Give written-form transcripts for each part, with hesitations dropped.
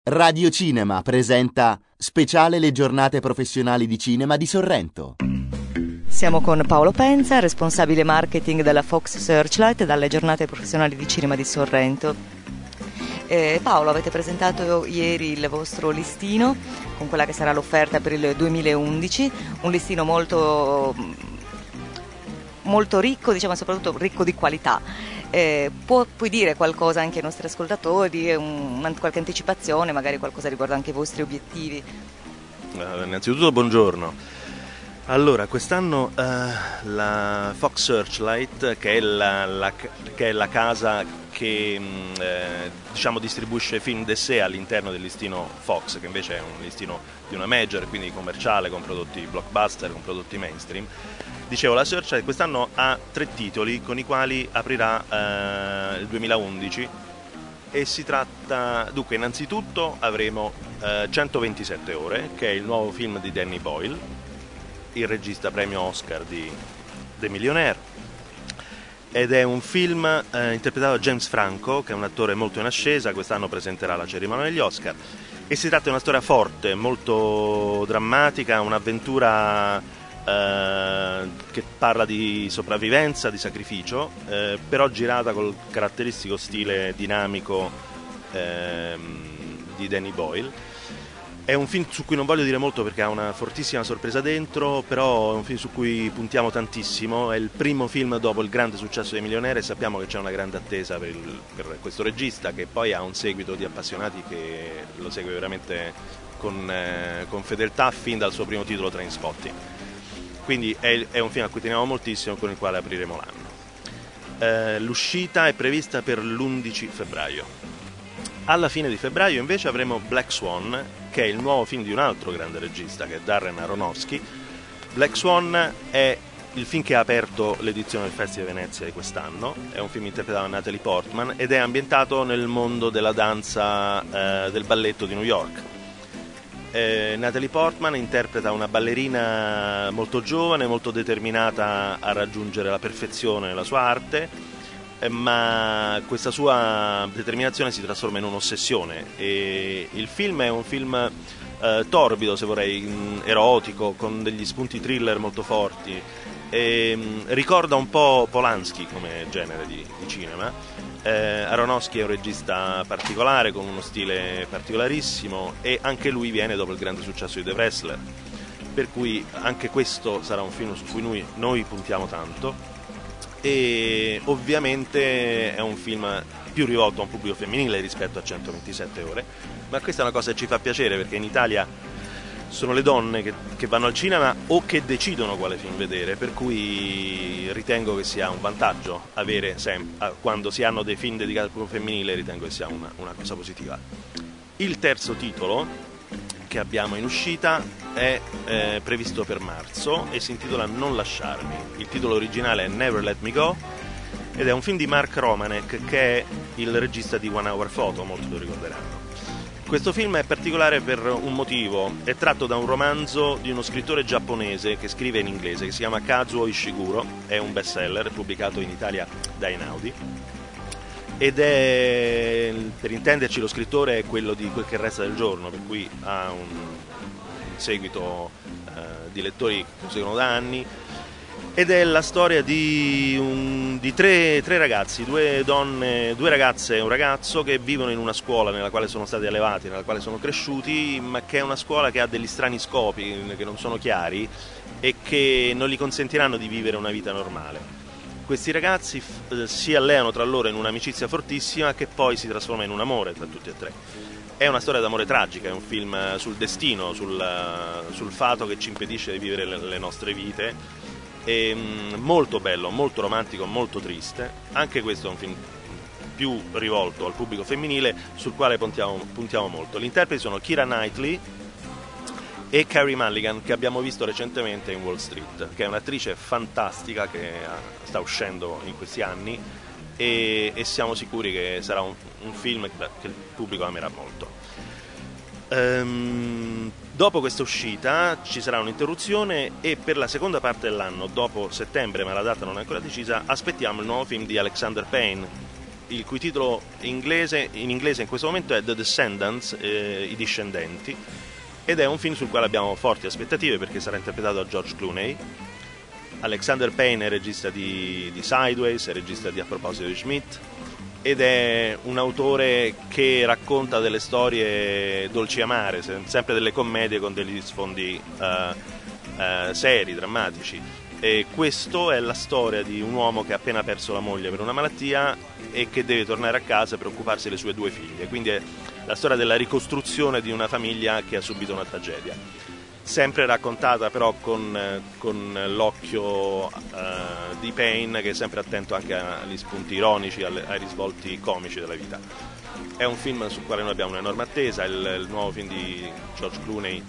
Radio Cinema presenta Speciale le giornate professionali di cinema di Sorrento. Siamo con Paolo Penza, responsabile marketing della Fox Searchlight dalle giornate professionali di cinema di Sorrento. Paolo, avete presentato ieri il vostro listino con quella che sarà l'offerta per il 2011, un listino molto ricco, diciamo, soprattutto ricco di qualità. Puoi dire qualcosa anche ai nostri ascoltatori, qualche anticipazione, magari qualcosa riguardo anche i vostri obiettivi? Innanzitutto buongiorno. Allora, quest'anno la Fox Searchlight, che è la casa che diciamo distribuisce film d'essai all'interno del listino Fox, che invece è un listino di una major, quindi commerciale, con prodotti blockbuster, con prodotti mainstream. Dicevo, la Searchlight quest'anno ha 3 titoli con i quali aprirà il 2011 e si tratta, dunque, innanzitutto avremo 127 ore, che è il nuovo film di Danny Boyle, il regista premio Oscar di The Millionaire, ed è un film interpretato da James Franco, che è un attore molto in ascesa, quest'anno presenterà la cerimonia degli Oscar, e si tratta di una storia forte, molto drammatica, un'avventura che parla di sopravvivenza, di sacrificio, però girata col caratteristico stile dinamico di Danny Boyle. È un film su cui non voglio dire molto perché ha una fortissima sorpresa dentro, però è un film su cui puntiamo tantissimo. È il primo film dopo il grande successo dei Millionaire e sappiamo che c'è una grande attesa per questo regista, che poi ha un seguito di appassionati che lo segue veramente con fedeltà fin dal suo primo titolo, Trainspotting. Quindi è un film a cui teniamo moltissimo, con il quale apriremo l'anno. L'uscita è prevista per l'11 febbraio. Alla fine di febbraio invece avremo Black Swan, che è il nuovo film di un altro grande regista, che è Darren Aronofsky. Black Swan è il film che ha aperto l'edizione del Festival di Venezia di quest'anno. È un film interpretato da Natalie Portman ed è ambientato nel mondo della danza, del balletto di New York. Natalie Portman interpreta una ballerina molto giovane, molto determinata a raggiungere la perfezione nella sua arte, ma questa sua determinazione si trasforma in un'ossessione, e il film è un film torbido, se vorrei, erotico, con degli spunti thriller molto forti, ricorda un po' Polanski come genere di cinema. Aronofsky è un regista particolare, con uno stile particolarissimo, e anche lui viene dopo il grande successo di The Wrestler, per cui anche questo sarà un film su cui noi puntiamo tanto, e ovviamente è un film più rivolto a un pubblico femminile rispetto a 127 ore, ma questa è una cosa che ci fa piacere, perché in Italia sono le donne che vanno al cinema o che decidono quale film vedere, per cui ritengo che sia un vantaggio avere quando si hanno dei film dedicati al pubblico femminile, ritengo che sia una cosa positiva. Il terzo titolo che abbiamo in uscita è previsto per marzo e si intitola Non lasciarmi. Il titolo originale è Never Let Me Go ed è un film di Mark Romanek, che è il regista di One Hour Photo, molti lo ricorderanno. Questo film è particolare per un motivo: è tratto da un romanzo di uno scrittore giapponese che scrive in inglese, che si chiama Kazuo Ishiguro, è un bestseller pubblicato in Italia da Einaudi, ed è, per intenderci, lo scrittore è quello di Quel che resta del giorno, per cui ha un seguito di lettori che lo seguono da anni, ed è la storia di tre ragazzi, 2 donne, 2 ragazze e un ragazzo, che vivono in una scuola nella quale sono stati allevati, nella quale sono cresciuti, ma che è una scuola che ha degli strani scopi che non sono chiari e che non gli consentiranno di vivere una vita normale. Questi ragazzi si alleano tra loro in un'amicizia fortissima, che poi si trasforma in un amore tra tutti e 3. È una storia d'amore tragica, è un film sul destino, sul fato che ci impedisce di vivere le nostre vite. È molto bello, molto romantico, molto triste. Anche questo è un film più rivolto al pubblico femminile, sul quale puntiamo molto. Gli interpreti sono Keira Knightley e Carey Mulligan, che abbiamo visto recentemente in Wall Street, che è un'attrice fantastica che sta uscendo in questi anni, e siamo sicuri che sarà un film che il pubblico amerà molto. Dopo questa uscita ci sarà un'interruzione, e per la seconda parte dell'anno, dopo settembre, ma la data non è ancora decisa, aspettiamo il nuovo film di Alexander Payne, il cui titolo in inglese in questo momento è The Descendants, i discendenti, ed è un film sul quale abbiamo forti aspettative perché sarà interpretato da George Clooney. Alexander Payne è regista di Sideways, è regista di A proposito di Schmidt, ed è un autore che racconta delle storie dolci e amare, sempre delle commedie con degli sfondi seri, drammatici. E questo è la storia di un uomo che ha appena perso la moglie per una malattia e che deve tornare a casa per occuparsi delle sue 2 figlie, quindi è la storia della ricostruzione di una famiglia che ha subito una tragedia, sempre raccontata però con l'occhio di Payne, che è sempre attento anche agli spunti ironici, ai risvolti comici della vita. È un film sul quale noi abbiamo un'enorme attesa, il nuovo film di George Clooney,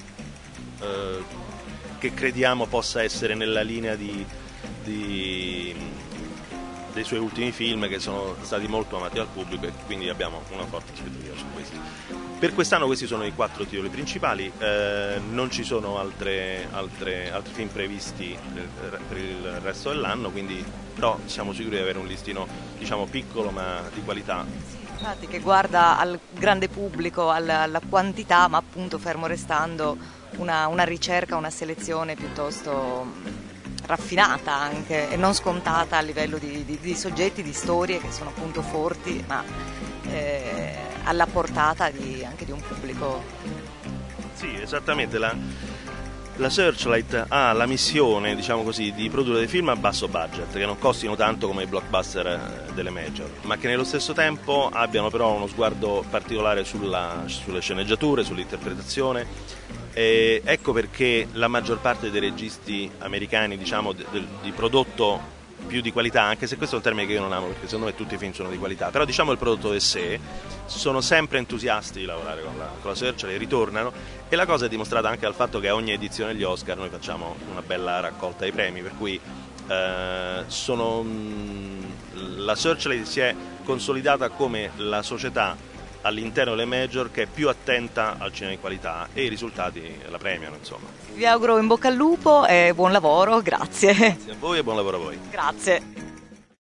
che crediamo possa essere nella linea dei suoi ultimi film, che sono stati molto amati dal pubblico, e quindi abbiamo una forte aspettativa su questi. Per quest'anno questi sono i 4 titoli principali, non ci sono altri film previsti per il resto dell'anno, quindi però siamo sicuri di avere un listino, diciamo, piccolo ma di qualità. Infatti, che guarda al grande pubblico, alla quantità, ma appunto fermo restando una ricerca, una selezione piuttosto raffinata anche e non scontata a livello di soggetti, di storie che sono appunto forti, ma alla portata anche di un pubblico. Sì, esattamente. La Searchlight ha la missione, diciamo così, di produrre dei film a basso budget, che non costino tanto come i blockbuster delle major, ma che nello stesso tempo abbiano però uno sguardo particolare sulle sceneggiature, sull'interpretazione. E ecco perché la maggior parte dei registi americani, diciamo, di prodotto più di qualità, anche se questo è un termine che io non amo perché secondo me tutti i film sono di qualità, però diciamo il prodotto di sé, sono sempre entusiasti di lavorare con la Searchlight, ritornano, e la cosa è dimostrata anche dal fatto che a ogni edizione degli Oscar noi facciamo una bella raccolta dei premi, per cui la Searchlight si è consolidata come la società all'interno delle major che è più attenta al cinema di qualità, e i risultati la premiano, insomma. Vi auguro in bocca al lupo e buon lavoro, grazie. Grazie a voi e buon lavoro a voi. Grazie.